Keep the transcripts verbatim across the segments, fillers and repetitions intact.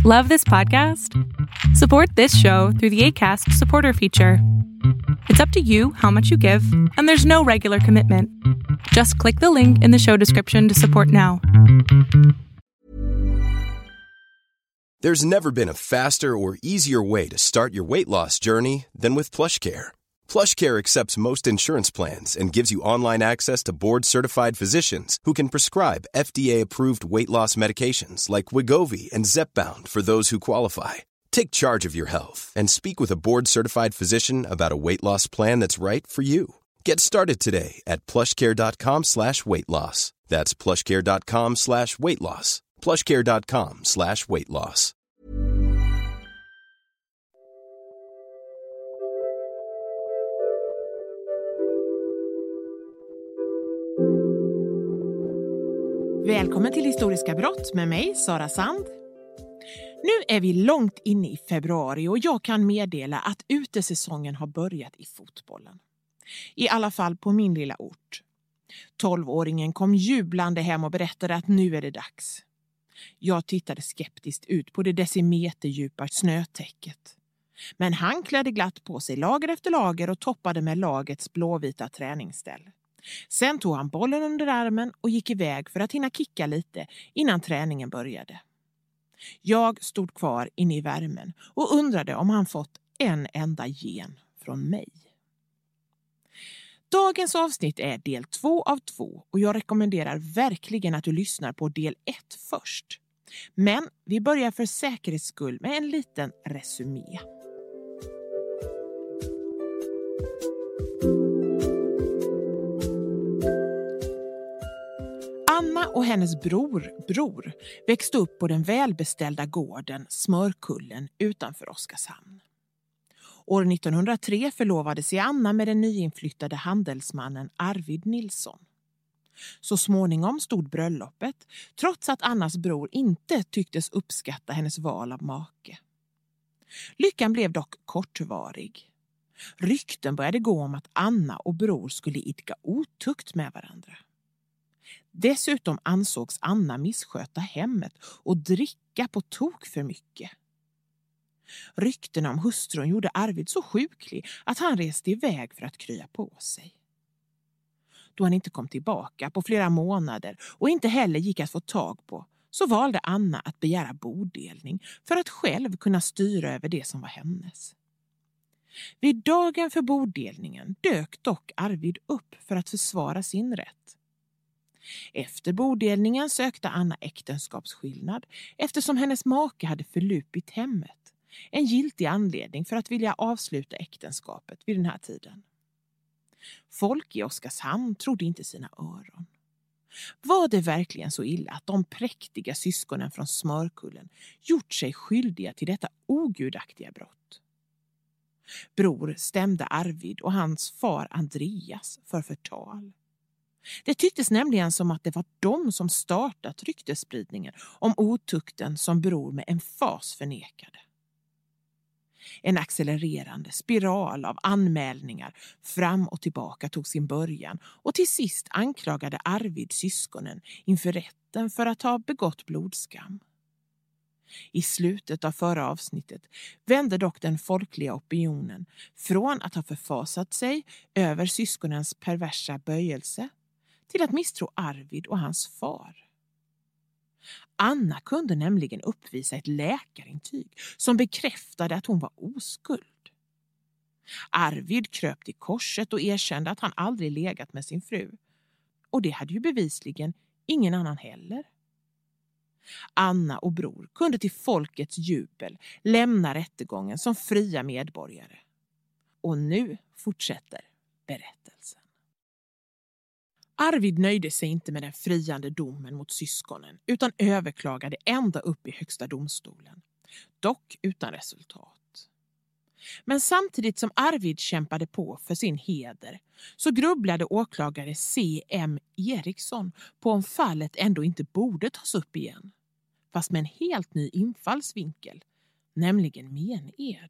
Love this podcast? Support this show through the Acast supporter feature. It's up to you how much you give, and there's no regular commitment. Just click the link in the show description to support now. There's never been a faster or easier way to start your weight loss journey than with PlushCare. PlushCare accepts most insurance plans and gives you online access to board-certified physicians who can prescribe F D A-approved weight loss medications like Wegovy and Zepbound for those who qualify. Take charge of your health and speak with a board-certified physician about a weight loss plan that's right for you. Get started today at plushcare.com slash weight loss. That's plushcare.com slash weight loss. plushcare.com slash weight loss. Välkommen till Historiska brott med mig, Sara Sand. Nu är vi långt inne i februari och jag kan meddela att utesäsongen har börjat i fotbollen. I alla fall på min lilla ort. Tolvåringen kom jublande hem och berättade att nu är det dags. Jag tittade skeptiskt ut på det decimeterdjupa snötäcket. Men han klädde glatt på sig lager efter lager och toppade med lagets blåvita träningsställ. Sen tog han bollen under armen och gick iväg för att hinna kicka lite innan träningen började. Jag stod kvar inne i värmen och undrade om han fått en enda gen från mig. Dagens avsnitt är del två av två och jag rekommenderar verkligen att du lyssnar på del ett först. Men vi börjar för säkerhets skull med en liten resumé. Anna och hennes bror, bror växte upp på den välbeställda gården Smörkullen utanför Oskarshamn. År nittonhundratre förlovade sig Anna med den nyinflyttade handelsmannen Arvid Nilsson. Så småningom stod bröllopet, trots att Annas bror inte tycktes uppskatta hennes val av make. Lyckan blev dock kortvarig. Rykten började gå om att Anna och bror skulle idka otukt med varandra. Dessutom ansågs Anna missköta hemmet och dricka på tok för mycket. Ryktena om hustrun gjorde Arvid så sjuklig att han reste iväg för att krya på sig. Då han inte kom tillbaka på flera månader och inte heller gick att få tag på, så valde Anna att begära bodelning för att själv kunna styra över det som var hennes. Vid dagen för bodelningen dök dock Arvid upp för att försvara sin rätt. Efter bodelningen sökte Anna äktenskapsskillnad eftersom hennes make hade förlupit hemmet. En giltig anledning för att vilja avsluta äktenskapet vid den här tiden. Folk i Oskarshamn trodde inte sina öron. Var det verkligen så illa att de präktiga syskonen från Smörkullen gjort sig skyldiga till detta ogudaktiga brott? Bror stämde Arvid och hans far Andreas för förtal. Det tycktes nämligen som att det var de som startat ryktesspridningen om otukten som bror med emfas förnekade. En accelererande spiral av anmälningar fram och tillbaka tog sin början och till sist anklagade Arvid syskonen inför rätten för att ha begått blodskam. I slutet av förra avsnittet vände dock den folkliga opinionen från att ha förfasat sig över syskonens perversa böjelse till att misstro Arvid och hans far. Anna kunde nämligen uppvisa ett läkarintyg som bekräftade att hon var oskuld. Arvid kröp till korset och erkände att han aldrig legat med sin fru. Och det hade ju bevisligen ingen annan heller. Anna och bror kunde till folkets jubel lämna rättegången som fria medborgare. Och nu fortsätter berättelsen. Arvid nöjde sig inte med den friande domen mot syskonen utan överklagade ända upp i högsta domstolen. Dock utan resultat. Men samtidigt som Arvid kämpade på för sin heder så grubblade åklagare C M Eriksson på om fallet ändå inte borde tas upp igen. Fast med en helt ny infallsvinkel, nämligen mened.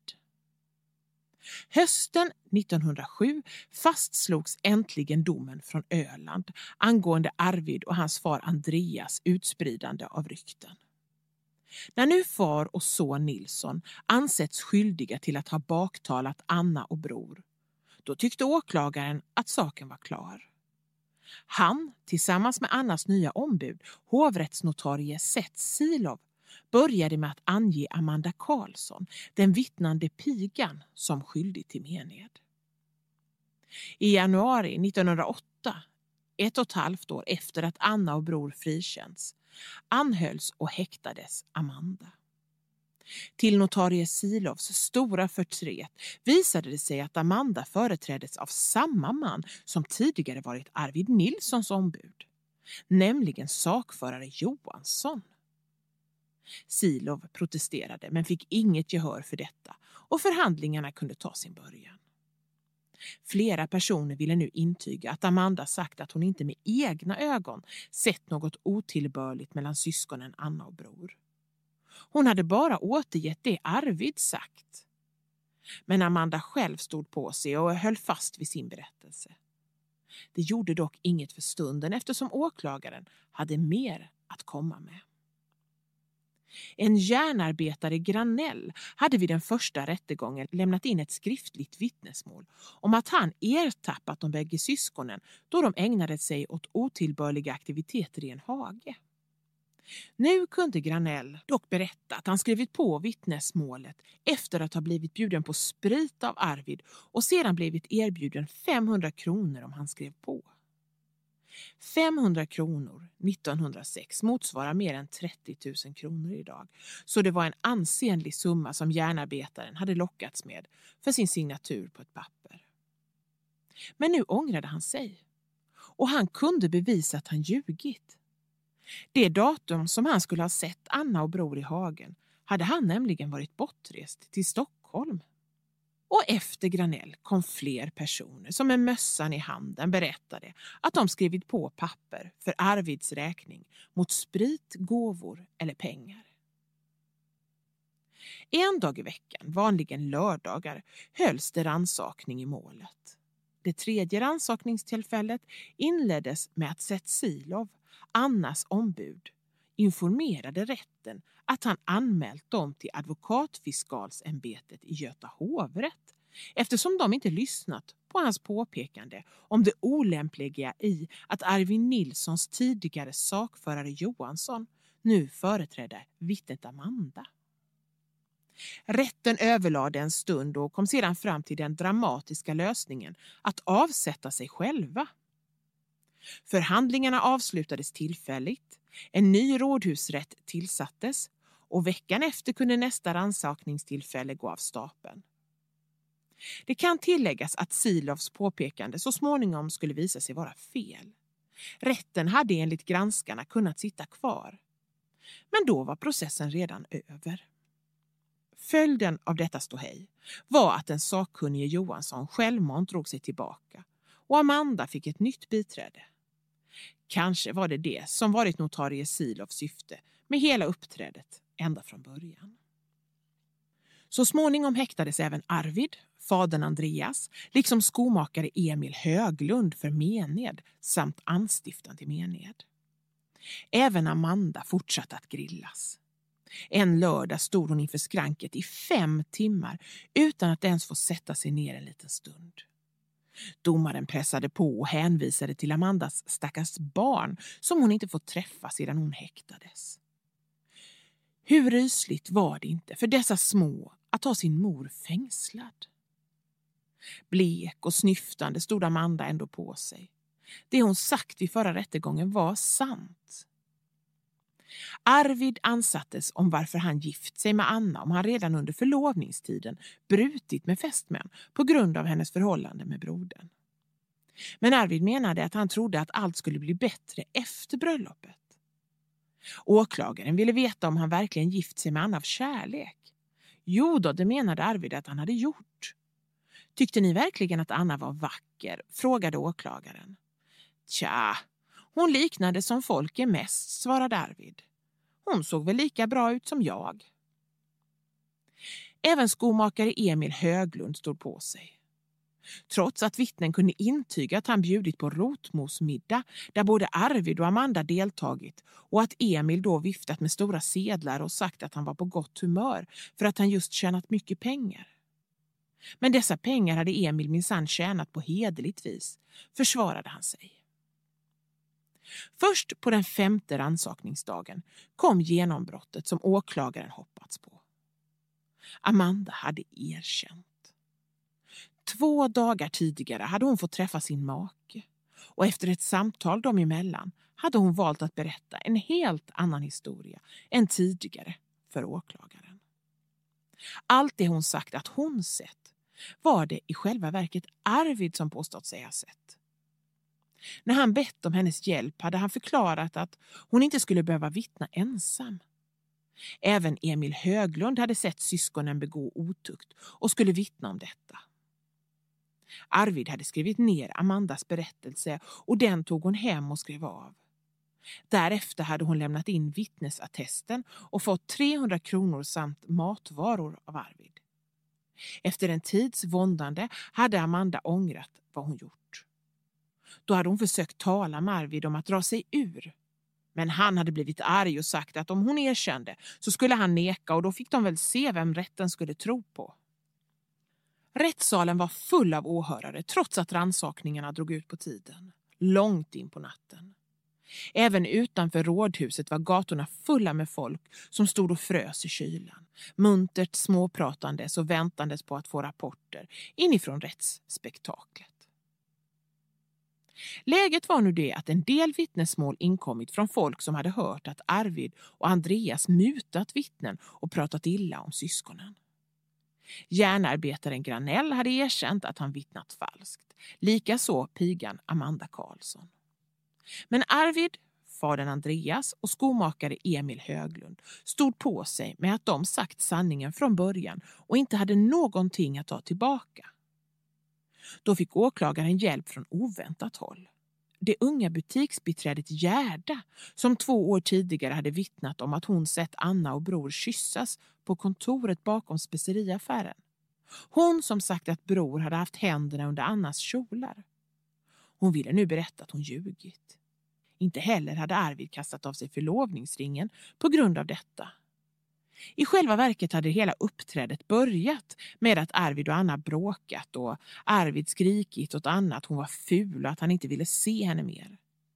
Hösten nittonhundrasju fastslogs äntligen domen från Öland angående Arvid och hans far Andreas utspridande av rykten. När nu far och son Nilsson ansetts skyldiga till att ha baktalat Anna och Bror, då tyckte åklagaren att saken var klar. Han, tillsammans med Annas nya ombud, hovrättsnotarie Seth Silov, började med att ange Amanda Karlsson, den vittnande pigan, som skyldig till mened. I januari nittonhundraåtta, ett och ett halvt år efter att Anna och Bror frikänts, anhölls och häktades Amanda. Till notarie Silovs stora förtret visade det sig att Amanda företräddes av samma man som tidigare varit Arvid Nilssons ombud, nämligen sakförare Johansson. Silov protesterade men fick inget gehör för detta och förhandlingarna kunde ta sin början. Flera personer ville nu intyga att Amanda sagt att hon inte med egna ögon sett något otillbörligt mellan syskonen Anna och Bror. Hon hade bara återgett det Arvid sagt. Men Amanda själv stod på sig och höll fast vid sin berättelse. Det gjorde dock inget för stunden eftersom åklagaren hade mer att komma med. En järnarbetare Granell hade vid den första rättegången lämnat in ett skriftligt vittnesmål om att han ertappat de bägge syskonen då de ägnade sig åt otillbörliga aktiviteter i en hage. Nu kunde Granell dock berätta att han skrivit på vittnesmålet efter att ha blivit bjuden på sprit av Arvid och sedan blivit erbjuden femhundra kronor om han skrev på. femhundra kronor nittonhundrasex motsvarar mer än trettio tusen kronor idag, så det var en ansenlig summa som järnarbetaren hade lockats med för sin signatur på ett papper. Men nu ångrade han sig och han kunde bevisa att han ljugit. Det datum som han skulle ha sett Anna och Bror i hagen hade han nämligen varit bortrest till Stockholm. Och efter Granell kom fler personer som med mössan i handen berättade att de skrivit på papper för Arvids räkning mot sprit, gåvor eller pengar. En dag i veckan, vanligen lördagar, hölls det rannsakning i målet. Det tredje rannsakningstillfället inleddes med att Seth Silov, Annas ombud, informerade rätten att han anmält dem till advokatfiskalsämbetet i Göta hovrätt eftersom de inte lyssnat på hans påpekande om det olämpliga i att Arvid Nilssons tidigare sakförare Johansson nu företrädde vittnet Amanda. Rätten överlade en stund och kom sedan fram till den dramatiska lösningen att avsätta sig själva. Förhandlingarna avslutades tillfälligt, en ny rådhusrätt tillsattes och veckan efter kunde nästa rannsakningstillfälle gå av stapeln. Det kan tilläggas att Silovs påpekande så småningom skulle visa sig vara fel. Rätten hade enligt granskarna kunnat sitta kvar. Men då var processen redan över. Följden av detta ståhej var att den sakkunnige Johansson självmant drog sig tillbaka och Amanda fick ett nytt biträde. Kanske var det det som varit notarie Silovs syfte med hela uppträdet ända från början. Så småningom häktades även Arvid, fadern Andreas, liksom skomakare Emil Höglund för mened samt anstiftan till mened. Även Amanda fortsatte att grillas. En lördag stod hon inför skranket i fem timmar utan att ens få sätta sig ner en liten stund. Domaren pressade på och hänvisade till Amandas stackars barn som hon inte fått träffa sedan hon häktades. Hur rysligt var det inte för dessa små att ha sin mor fängslad? Blek och snyftande stod Amanda ändå på sig. Det hon sagt vid förra rättegången var sant. Arvid ansattes om varför han gift sig med Anna om han redan under förlovningstiden brutit med fästmän på grund av hennes förhållande med brodern. Men Arvid menade att han trodde att allt skulle bli bättre efter bröllopet. Åklagaren ville veta om han verkligen gift sig med Anna av kärlek. Jo då, det menade Arvid att han hade gjort. Tyckte ni verkligen att Anna var vacker? Frågade åklagaren. Tja, hon liknade som folk är mest, svarade Arvid. Hon såg väl lika bra ut som jag. Även skomakare Emil Höglund stod på sig. Trots att vittnen kunde intyga att han bjudit på rotmosmiddag där både Arvid och Amanda deltagit och att Emil då viftat med stora sedlar och sagt att han var på gott humör för att han just tjänat mycket pengar. Men dessa pengar hade Emil minsann tjänat på hederligt vis, försvarade han sig. Först på den femte rannsakningsdagen kom genombrottet som åklagaren hoppats på. Amanda hade erkänt. Två dagar tidigare hade hon fått träffa sin make och efter ett samtal dem emellan hade hon valt att berätta en helt annan historia än tidigare för åklagaren. Allt det hon sagt att hon sett var det i själva verket Arvid som påstått sig ha sett. När han bett om hennes hjälp hade han förklarat att hon inte skulle behöva vittna ensam. Även Emil Höglund hade sett syskonen begå otukt och skulle vittna om detta. Arvid hade skrivit ner Amandas berättelse och den tog hon hem och skrev av. Därefter hade hon lämnat in vittnesattesten och fått trehundra kronor samt matvaror av Arvid. Efter en tids våndande hade Amanda ångrat vad hon gjort. Då hade hon försökt tala med Arvid om att dra sig ur. Men han hade blivit arg och sagt att om hon erkände så skulle han neka och då fick de väl se vem rätten skulle tro på. Rättssalen var full av åhörare trots att rannsakningarna drog ut på tiden. Långt in på natten. Även utanför rådhuset var gatorna fulla med folk som stod och frös i kylan. Muntert småpratandes och väntandes på att få rapporter inifrån rättsspektaklet. Läget var nu det att en del vittnesmål inkommit från folk som hade hört att Arvid och Andreas mutat vittnen och pratat illa om syskonen. Järnarbetaren Granell hade erkänt att han vittnat falskt. Likaså pigan Amanda Karlsson. Men Arvid, fadern Andreas och skomakare Emil Höglund stod på sig med att de sagt sanningen från början och inte hade någonting att ta tillbaka. Då fick åklagaren hjälp från oväntat håll. Det unga butiksbiträdet Gerda, som två år tidigare hade vittnat om att hon sett Anna och bror kyssas på kontoret bakom speceriaffären. Hon som sagt att bror hade haft händerna under Annas kjolar. Hon ville nu berätta att hon ljugit. Inte heller hade Arvid kastat av sig förlovningsringen på grund av detta. I själva verket hade hela uppträdet börjat med att Arvid och Anna bråkat och Arvid skrikit åt Anna att hon var ful och att han inte ville se henne mer.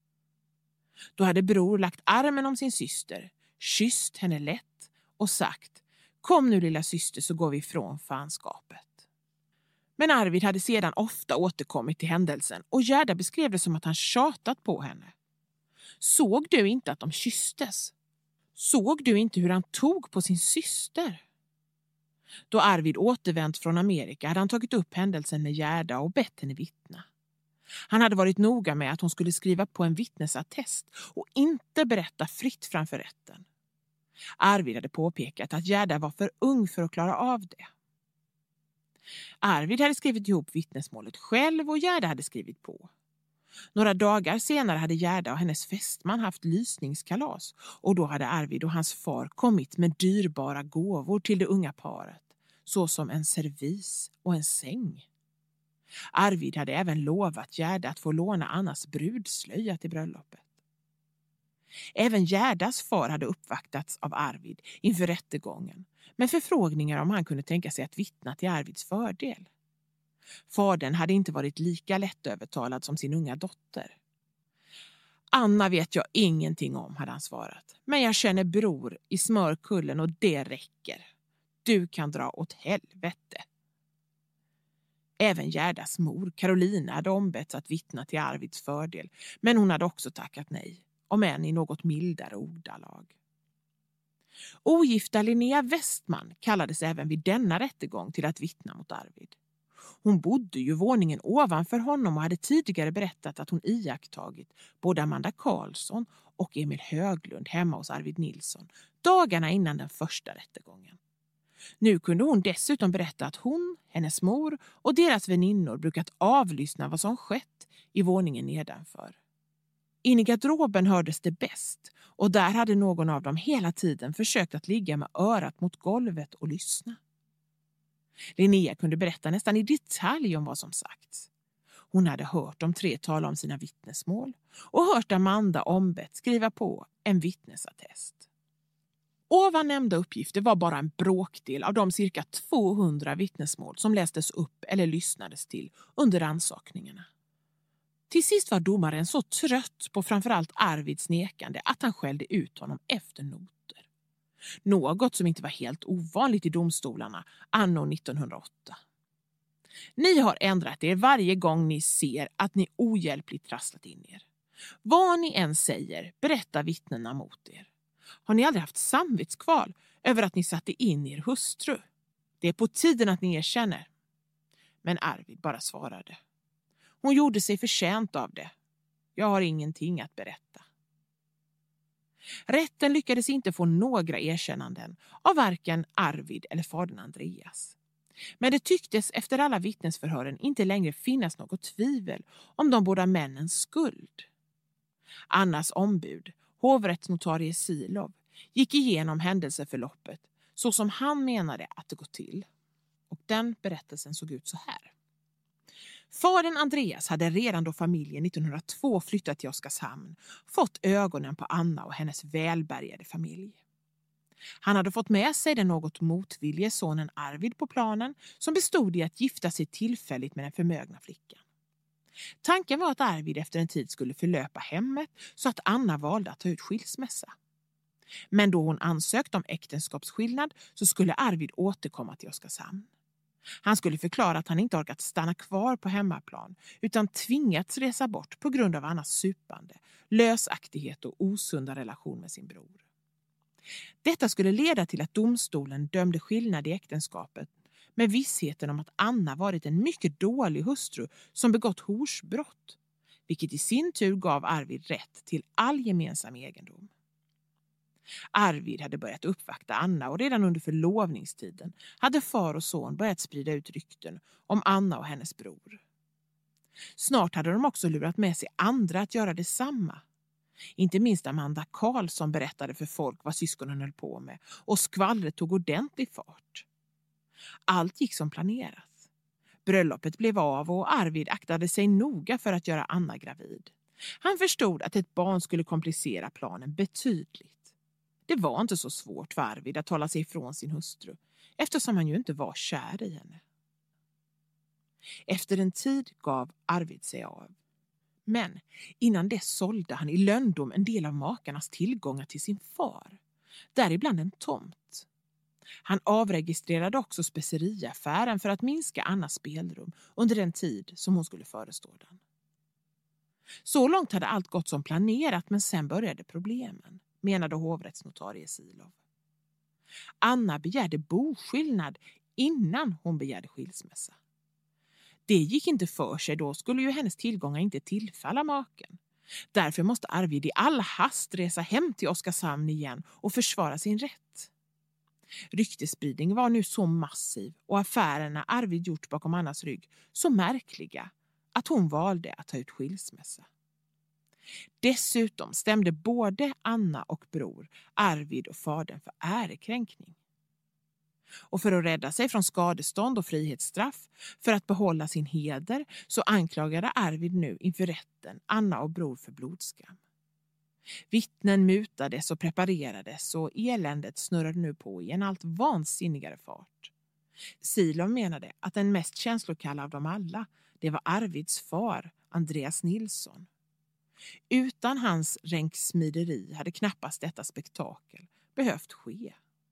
Då hade bror lagt armen om sin syster, kysst henne lätt och sagt: "Kom nu lilla syster så går vi ifrån fanskapet." Men Arvid hade sedan ofta återkommit till händelsen och Gerda beskrev det som att han tjatat på henne. "Såg du inte att de kysstes? Såg du inte hur han tog på sin syster?" Då Arvid återvänt från Amerika hade han tagit upp händelsen med Gerda och bett henne vittna. Han hade varit noga med att hon skulle skriva på en vittnesattest och inte berätta fritt framför rätten. Arvid hade påpekat att Gerda var för ung för att klara av det. Arvid hade skrivit ihop vittnesmålet själv och Gerda hade skrivit på. Några dagar senare hade Gerda och hennes fästman haft lysningskalas och då hade Arvid och hans far kommit med dyrbara gåvor till det unga paret, såsom en servis och en säng. Arvid hade även lovat Gerda att få låna Annas brudslöja till bröllopet. Även Gerdas far hade uppvaktats av Arvid inför rättegången med förfrågningar om han kunde tänka sig att vittna till Arvids fördel. Fadern hade inte varit lika lättövertalad som sin unga dotter. "Anna vet jag ingenting om", hade han svarat. "Men jag känner bror i Smörkullen och det räcker. Du kan dra åt helvete." Även Gerdas mor, Carolina, hade ombetts att vittna till Arvids fördel, men hon hade också tackat nej, om än i något mildare ordalag. Ogifta Linnea Westman kallades även vid denna rättegång till att vittna mot Arvid. Hon bodde ju våningen ovanför honom och hade tidigare berättat att hon iakttagit både Amanda Karlsson och Emil Höglund hemma hos Arvid Nilsson dagarna innan den första rättegången. Nu kunde hon dessutom berätta att hon, hennes mor och deras väninnor brukat avlyssna vad som skett i våningen nedanför. In i garderoben hördes det bäst och där hade någon av dem hela tiden försökt att ligga med örat mot golvet och lyssna. Linnea kunde berätta nästan i detalj om vad som sagts. Hon hade hört de tre tala om sina vittnesmål och hört Amanda ombett skriva på en vittnesattest. Ovan nämnda uppgifter var bara en bråkdel av de cirka tvåhundra vittnesmål som lästes upp eller lyssnades till under rannsakningarna. Till sist var domaren så trött på framförallt Arvids nekande att han skällde ut honom efter noter. Något som inte var helt ovanligt i domstolarna anno nittonhundraåtta. Ni har ändrat er varje gång ni ser att ni ohjälpligt trasslat in er. Vad ni än säger berättar vittnena mot er. Har ni aldrig haft samvetskval över att ni satte in er hustru? Det är på tiden att ni erkänner. Men Arvid bara svarade. Hon gjorde sig förtjänt av det. Jag har ingenting att berätta. Rätten lyckades inte få några erkännanden av varken Arvid eller fadern Andreas. Men det tycktes efter alla vittnesförhören inte längre finnas något tvivel om de båda männens skuld. Annas ombud, hovrättsnotarie Silov, gick igenom händelseförloppet så som han menade att det gått till. Och den berättelsen såg ut så här. Fadern Andreas hade redan då familjen nittonhundratvå flyttat till Oskarshamn fått ögonen på Anna och hennes välbärgade familj. Han hade fått med sig den något motvillige sonen Arvid på planen som bestod i att gifta sig tillfälligt med den förmögna flickan. Tanken var att Arvid efter en tid skulle förlöpa hemmet så att Anna valde att ta ut skilsmässa. Men då hon ansökt om äktenskapsskillnad så skulle Arvid återkomma till Oskarshamn. Han skulle förklara att han inte orkat stanna kvar på hemmaplan utan tvingats resa bort på grund av Annas supande, lösaktighet och osunda relation med sin bror. Detta skulle leda till att domstolen dömde skillnad i äktenskapet med vissheten om att Anna varit en mycket dålig hustru som begått horsbrott, vilket i sin tur gav Arvid rätt till all gemensam egendom. Arvid hade börjat uppvakta Anna och redan under förlovningstiden hade far och son börjat sprida ut rykten om Anna och hennes bror. Snart hade de också lurat med sig andra att göra detsamma. Inte minst Amanda Karlsson berättade för folk vad syskonen höll på med och skvallret tog ordentlig fart. Allt gick som planerat. Bröllopet blev av och Arvid aktade sig noga för att göra Anna gravid. Han förstod att ett barn skulle komplicera planen betydligt. Det var inte så svårt för Arvid att hålla sig ifrån sin hustru eftersom han ju inte var kär i henne. Efter en tid gav Arvid sig av. Men innan dess sålde han i lönndom en del av makarnas tillgångar till sin far, däribland en tomt. Han avregistrerade också speceriaffären för att minska Annas spelrum under den tid som hon skulle förestå den. Så långt hade allt gått som planerat, men sen började problemen, menade hovrättsnotarie Silov. Anna begärde boskillnad innan hon begärde skilsmässa. Det gick inte för sig, då skulle ju hennes tillgångar inte tillfalla maken. Därför måste Arvid i all hast resa hem till Oskarshamn igen och försvara sin rätt. Ryktesspridning var nu så massiv och affärerna Arvid gjort bakom Annas rygg så märkliga att hon valde att ta ut skilsmässa. Dessutom stämde både Anna och bror Arvid och fadern för ärekränkning. Och för att rädda sig från skadestånd och frihetsstraff för att behålla sin heder så anklagade Arvid nu inför rätten Anna och bror för blodskam. Vittnen mutades och preparerades och eländet snurrade nu på i en allt vansinnigare fart. Silov menade att den mest känslokalla av dem alla, det var Arvids far, Andreas Nilsson. Utan hans ränksmideri hade knappast detta spektakel behövt ske.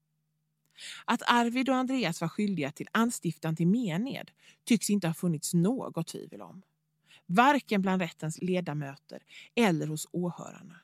Att Arvid och Andreas var skyldiga till anstiftan till mened tycks inte ha funnits något tvivel om. Varken bland rättens ledamöter eller hos åhörarna.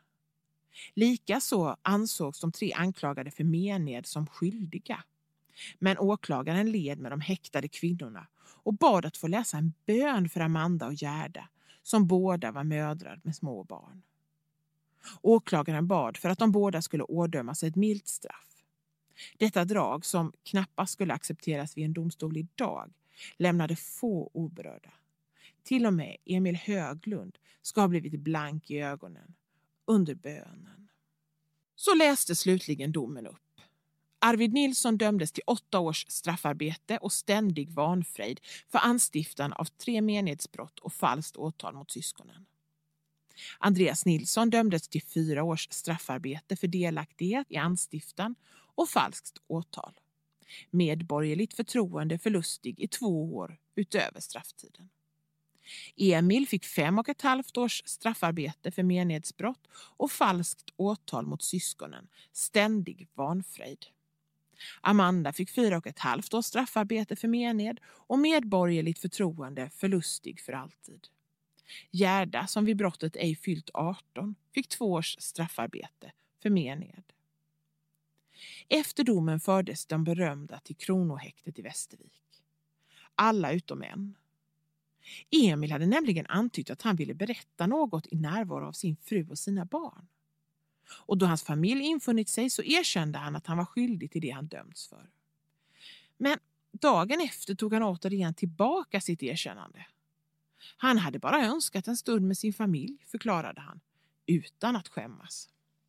Likaså ansågs de tre anklagade för mened som skyldiga. Men åklagaren led med de häktade kvinnorna och bad att få läsa en bön för Amanda och Gerda, som båda var mödrar med små barn. Åklagaren bad för att de båda skulle ådömas ett milt straff. Detta drag, som knappast skulle accepteras vid en domstol idag, lämnade få oberörda. Till och med Emil Höglund ska ha blivit blank i ögonen under bönen. Så läste slutligen domen upp. Arvid Nilsson dömdes till åtta års straffarbete och ständig vanfrejd för anstiftan av tre menighetsbrott och falskt åtal mot syskonen. Andreas Nilsson dömdes till fyra års straffarbete för delaktighet i anstiftan och falskt åtal. Medborgerligt förtroende förlustig i två år utöver strafftiden. Emil fick fem och ett halvt års straffarbete för menighetsbrott och falskt åtal mot syskonen, ständig vanfrejd. Amanda fick fyra och ett halvt års straffarbete för mened och medborgerligt förtroende förlustig för alltid. Gerda, som vid brottet ej fyllt arton, fick två års straffarbete för mened. Efter domen fördes de berömda till Kronohäktet i Västervik. Alla utom en. Emil hade nämligen antytt att han ville berätta något i närvaro av sin fru och sina barn. Och då hans familj infunnit sig så erkände han att han var skyldig till det han dömts för. Men dagen efter tog han återigen tillbaka sitt erkännande. Han hade bara önskat en stund med sin familj, förklarade han, utan att skämmas.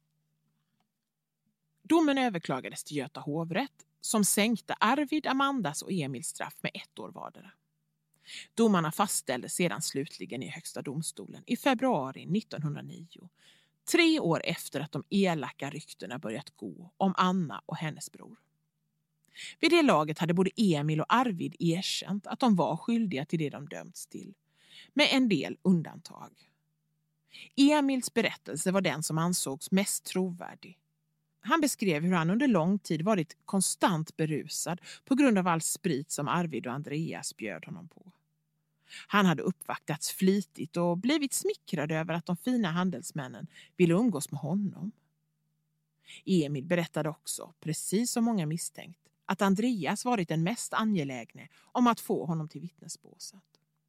Domen överklagades till Göta hovrätt som sänkte Arvid, Amandas och Emils straff med ett år vardera. Domarna fastställdes sedan slutligen i Högsta domstolen i februari nittonhundranio, tre år efter att de elaka ryktena börjat gå om Anna och hennes bror. Vid det laget hade både Emil och Arvid erkänt att de var skyldiga till det de dömts till, med en del undantag. Emils berättelse var den som ansågs mest trovärdig. Han beskrev hur han under lång tid varit konstant berusad på grund av all sprit som Arvid och Andreas bjöd honom på. Han hade uppvaktats flitigt och blivit smickrad över att de fina handelsmännen ville umgås med honom. Emil berättade också, precis som många misstänkt, att Andreas varit den mest angelägne om att få honom till vittnesbåset.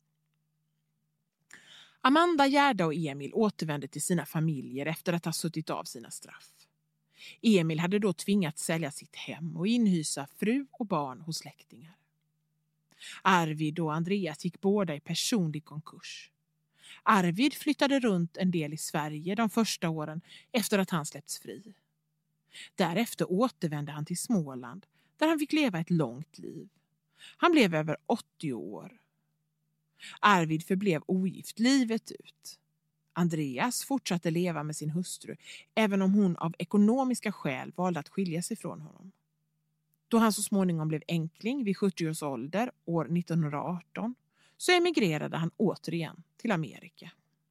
Amanda, Gerda och Emil återvände till sina familjer efter att ha suttit av sina straff. Emil hade då tvingats sälja sitt hem och inhysa fru och barn hos släktingar. Arvid och Andreas gick båda i personlig konkurs. Arvid flyttade runt en del i Sverige de första åren efter att han släppts fri. Därefter återvände han till Småland där han fick leva ett långt liv. Han blev över åttio år. Arvid förblev ogift livet ut. Andreas fortsatte leva med sin hustru även om hon av ekonomiska skäl valde att skilja sig från honom. Då han så småningom blev enkling vid sjuttio års ålder år nittonhundraarton så emigrerade han återigen till Amerika.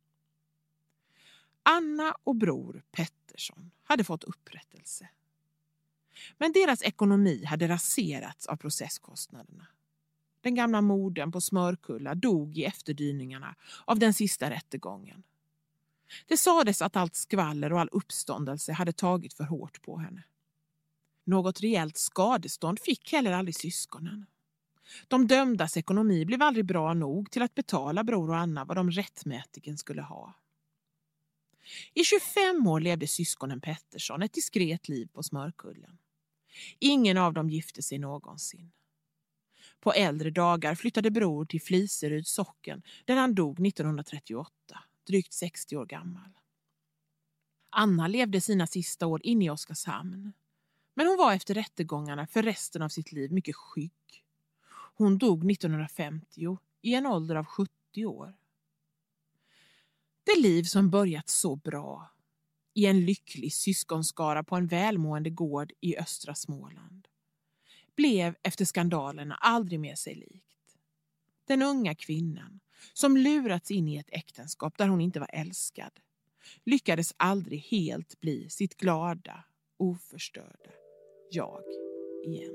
Anna och bror Pettersson hade fått upprättelse. Men deras ekonomi hade raserats av processkostnaderna. Den gamla modern på Smörkulla dog i efterdyningarna av den sista rättegången. Det sades att allt skvaller och all uppståndelse hade tagit för hårt på henne. Något rejält skadestånd fick heller aldrig syskonen. De dömdas ekonomi blev aldrig bra nog till att betala bror och Anna vad de rättmätigen skulle ha. I tjugofem år levde syskonen Pettersson ett diskret liv på Smörkullen. Ingen av dem gifte sig någonsin. På äldre dagar flyttade bror till Fliseryds socken där han dog nittonhundratrettioåtta, drygt sextio år gammal. Anna levde sina sista år inne i Oskarshamn. Men hon var efter rättegångarna för resten av sitt liv mycket skygg. Hon dog nittonhundrafemtio i en ålder av sjuttio år. Det liv som börjat så bra i en lycklig syskonskara på en välmående gård i östra Småland blev efter skandalerna aldrig mer sig likt. Den unga kvinnan som lurats in i ett äktenskap där hon inte var älskad lyckades aldrig helt bli sitt glada, oförstörda jag igen.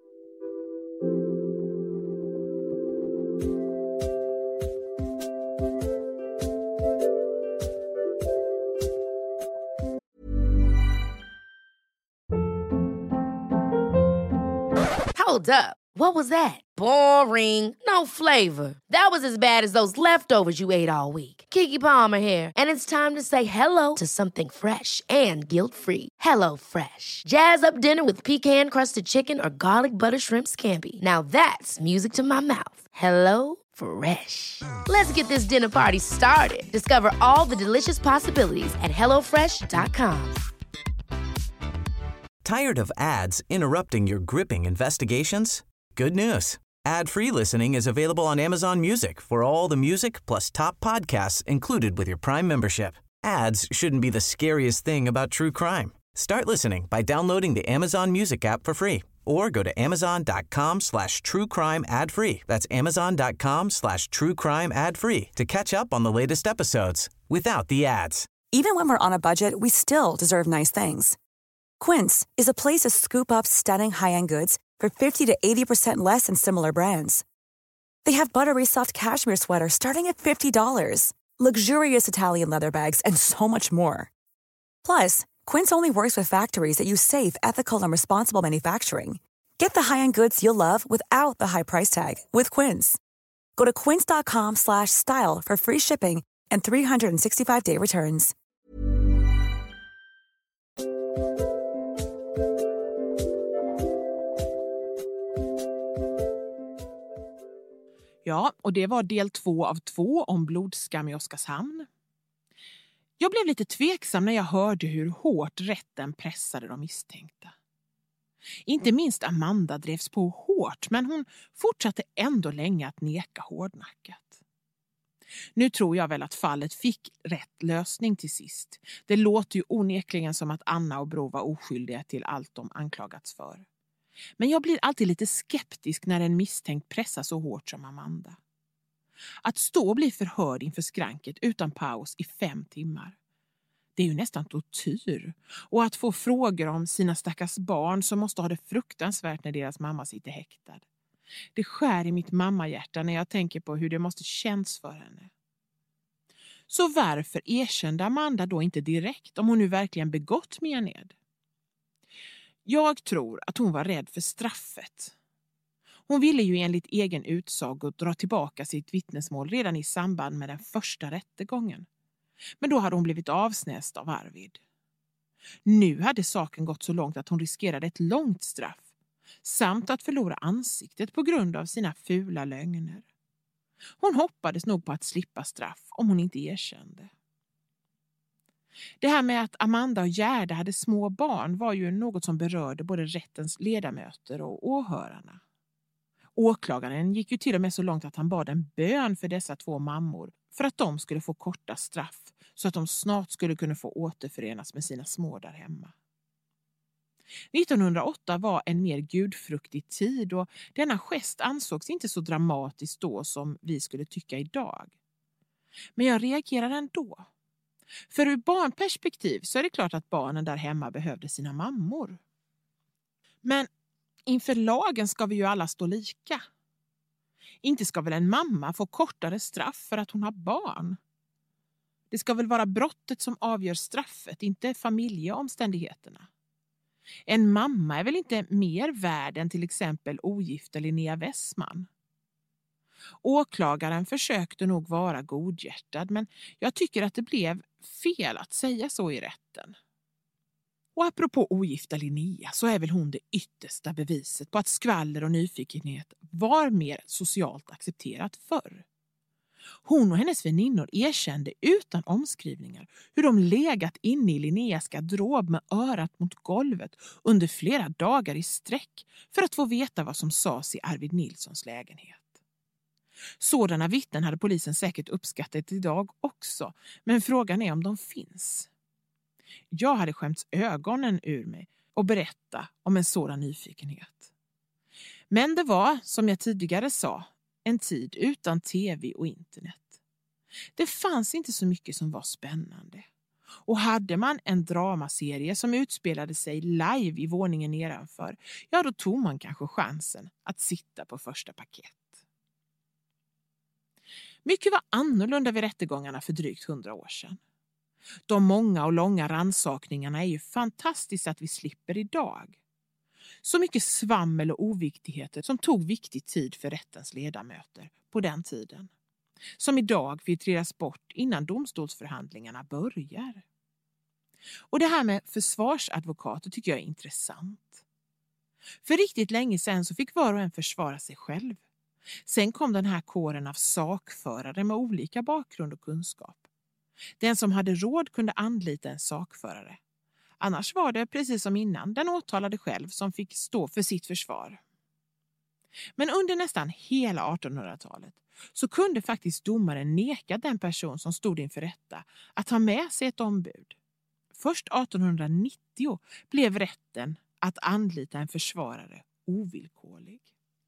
Hold up. What was that? Boring. No flavor. That was as bad as those leftovers you ate all week. Keke Palmer here, and it's time to say hello to something fresh and guilt-free. Hello Fresh. Jazz up dinner with pecan-crusted chicken or garlic butter shrimp scampi. Now that's music to my mouth. Hello Fresh. Let's get this dinner party started. Discover all the delicious possibilities at hello fresh dot com. Tired of ads interrupting your gripping investigations? Good news. Ad-free listening is available on Amazon Music for all the music plus top podcasts included with your Prime membership. Ads shouldn't be the scariest thing about true crime. Start listening by downloading the Amazon Music app for free or go to amazon.com slash true crime ad free. That's amazon.com slash true crime ad free to catch up on the latest episodes without the ads. Even when we're on a budget, we still deserve nice things. Quince is a place to scoop up stunning high-end goods for fifty to eighty percent less than similar brands. They have buttery soft cashmere sweaters starting at fifty dollars, luxurious Italian leather bags, and so much more. Plus, Quince only works with factories that use safe, ethical, and responsible manufacturing. Get the high-end goods you'll love without the high price tag with Quince. Go to quince.com slash style for free shipping and three sixty-five day returns. Ja, och det var del två av två om blodskam i Oskarshamn. Jag blev lite tveksam när jag hörde hur hårt rätten pressade de misstänkta. Inte minst Amanda drevs på hårt, men hon fortsatte ändå länge att neka hårdnackat. Nu tror jag väl att fallet fick rätt lösning till sist. Det låter ju onekligen som att Anna och Bror var oskyldiga till allt de anklagats för. Men jag blir alltid lite skeptisk när en misstänkt pressas så hårt som Amanda. Att stå och bli förhörd inför skranket utan paus i fem timmar. Det är ju nästan tortyr. Och att få frågor om sina stackars barn som måste ha det fruktansvärt när deras mamma sitter häktad. Det skär i mitt mammahjärta när jag tänker på hur det måste känns för henne. Så varför erkände Amanda då inte direkt om hon nu verkligen begått mened? Jag tror att hon var rädd för straffet. Hon ville ju enligt egen utsago dra tillbaka sitt vittnesmål redan i samband med den första rättegången. Men då hade hon blivit avsnäst av Arvid. Nu hade saken gått så långt att hon riskerade ett långt straff. Samt att förlora ansiktet på grund av sina fula lögner. Hon hoppades nog på att slippa straff om hon inte erkände. Det här med att Amanda och Gerda hade små barn var ju något som berörde både rättens ledamöter och åhörarna. Åklagaren gick ju till och med så långt att han bad en bön för dessa två mammor för att de skulle få korta straff så att de snart skulle kunna få återförenas med sina små där hemma. nittonhundraåtta var en mer gudfruktig tid och denna gest ansågs inte så dramatiskt då som vi skulle tycka idag. Men jag reagerar ändå. För ur barnperspektiv så är det klart att barnen där hemma behövde sina mammor. Men inför lagen ska vi ju alla stå lika. Inte ska väl en mamma få kortare straff för att hon har barn? Det ska väl vara brottet som avgör straffet, inte familjeomständigheterna. En mamma är väl inte mer värd än till exempel ogifta Linnea Westman. Åklagaren försökte nog vara godhjärtad, men jag tycker att det blev fel att säga så i rätten. Och apropå ogifta Linnea så är väl hon det yttersta beviset på att skvaller och nyfikenhet var mer socialt accepterat förr. Hon och hennes väninnor erkände utan omskrivningar hur de legat inne i Linneas garderob med örat mot golvet under flera dagar i sträck för att få veta vad som sades i Arvid Nilssons lägenhet. Sådana vittnen hade polisen säkert uppskattat idag också, men frågan är om de finns. Jag hade skämts ögonen ur mig och berätta om en sådan nyfikenhet. Men det var, som jag tidigare sa, en tid utan tv och internet. Det fanns inte så mycket som var spännande. Och hade man en dramaserie som utspelade sig live i våningen nedanför, ja då tog man kanske chansen att sitta på första parkett. Mycket var annorlunda vid rättegångarna för drygt hundra år sedan. De många och långa rannsakningarna är ju fantastiskt att vi slipper idag. Så mycket svammel och oviktigheter som tog viktig tid för rättens ledamöter på den tiden. Som idag filtreras bort innan domstolsförhandlingarna börjar. Och det här med försvarsadvokater tycker jag är intressant. För riktigt länge sedan så fick var och en försvara sig själv. Sen kom den här kåren av sakförare med olika bakgrund och kunskap. Den som hade råd kunde anlita en sakförare. Annars var det, precis som innan, den åtalade själv som fick stå för sitt försvar. Men under nästan hela artonhundratalet så kunde faktiskt domaren neka den person som stod inför rätta att ha med sig ett ombud. Först artonhundranittio blev rätten att anlita en försvarare ovillkorlig.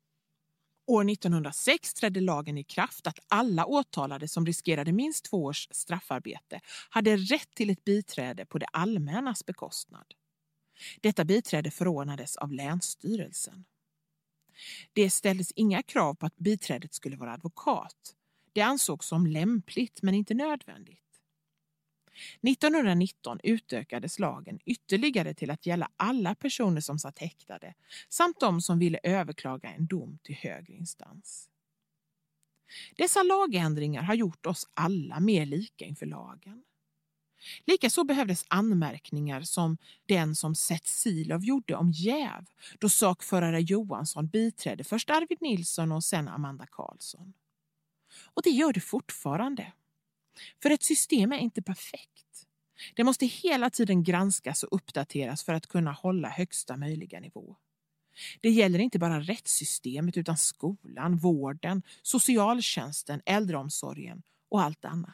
År nittonhundrasex trädde lagen i kraft att alla åtalade som riskerade minst två års straffarbete hade rätt till ett biträde på det allmännas bekostnad. Detta biträde förordnades av länsstyrelsen. Det ställdes inga krav på att biträdet skulle vara advokat. Det ansågs som lämpligt men inte nödvändigt. nittonhundranitton utökades lagen ytterligare till att gälla alla personer som satt häktade samt de som ville överklaga en dom till högre instans. Dessa lagändringar har gjort oss alla mer lika inför lagen. Likaså behövdes anmärkningar som den som Seth Silov gjorde om jäv, då sakförare Johansson biträdde först Arvid Nilsson och sen Amanda Karlsson. Och det gör det fortfarande. För ett system är inte perfekt. Det måste hela tiden granskas och uppdateras för att kunna hålla högsta möjliga nivå. Det gäller inte bara rättssystemet utan skolan, vården, socialtjänsten, äldreomsorgen och allt annat.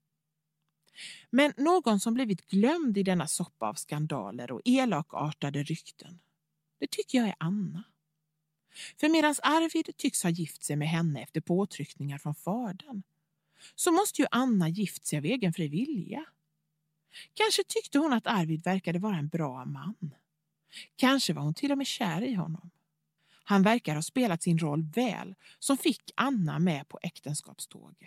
Men någon som blivit glömd i denna soppa av skandaler och elakartade rykten, det tycker jag är Anna. För medan Arvid tycks ha gift sig med henne efter påtryckningar från fadern, så måste ju Anna gift sig av egen fri vilja. Kanske tyckte hon att Arvid verkade vara en bra man. Kanske var hon till och med kär i honom. Han verkar ha spelat sin roll väl som fick Anna med på äktenskapståget.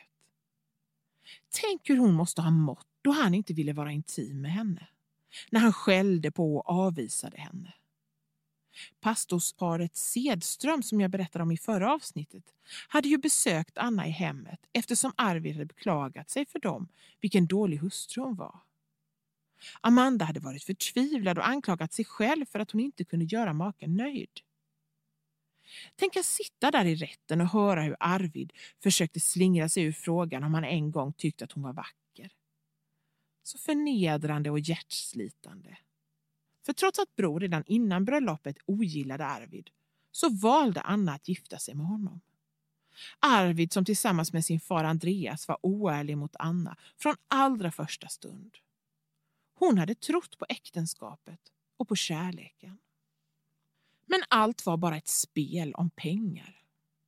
Tänk hur hon måste ha mått då han inte ville vara intim med henne. När han skällde på och avvisade henne. Pastorsparet Sedström som jag berättade om i förra avsnittet hade ju besökt Anna i hemmet eftersom Arvid hade beklagat sig för dem vilken dålig hustru hon var. Amanda hade varit förtvivlad och anklagat sig själv för att hon inte kunde göra maken nöjd. Tänk att sitta där i rätten och höra hur Arvid försökte slingra sig ur frågan om han en gång tyckte att hon var vacker. Så förnedrande och hjärtslitande. För trots att Bror redan innan bröllopet ogillade Arvid så valde Anna att gifta sig med honom. Arvid som tillsammans med sin far Andreas var oärlig mot Anna från allra första stund. Hon hade trott på äktenskapet och på kärleken. Men allt var bara ett spel om pengar.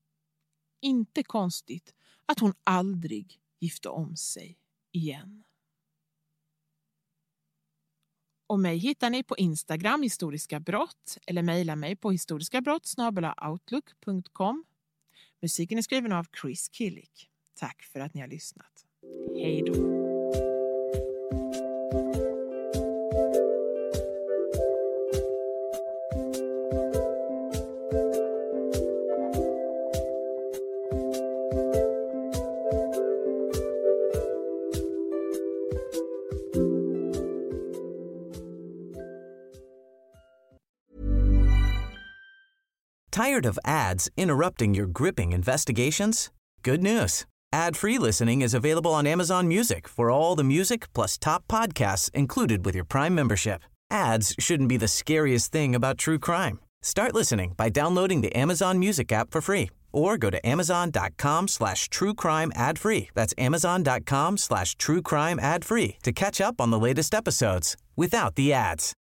Inte konstigt att hon aldrig gifte om sig igen. Och mig hittar ni på Instagram Historiska brott eller mejla mig på historiskabrott snabel-a outlook punkt com. Musiken är skriven av Chris Killick. Tack för att ni har lyssnat. Hej då! Tired of ads interrupting your gripping investigations? Good news. Ad-free listening is available on Amazon Music for all the music plus top podcasts included with your Prime membership. Ads shouldn't be the scariest thing about true crime. Start listening by downloading the Amazon Music app for free or go to amazon.com slash true crime ad free. That's amazon.com slash true crime ad free to catch up on the latest episodes without the ads.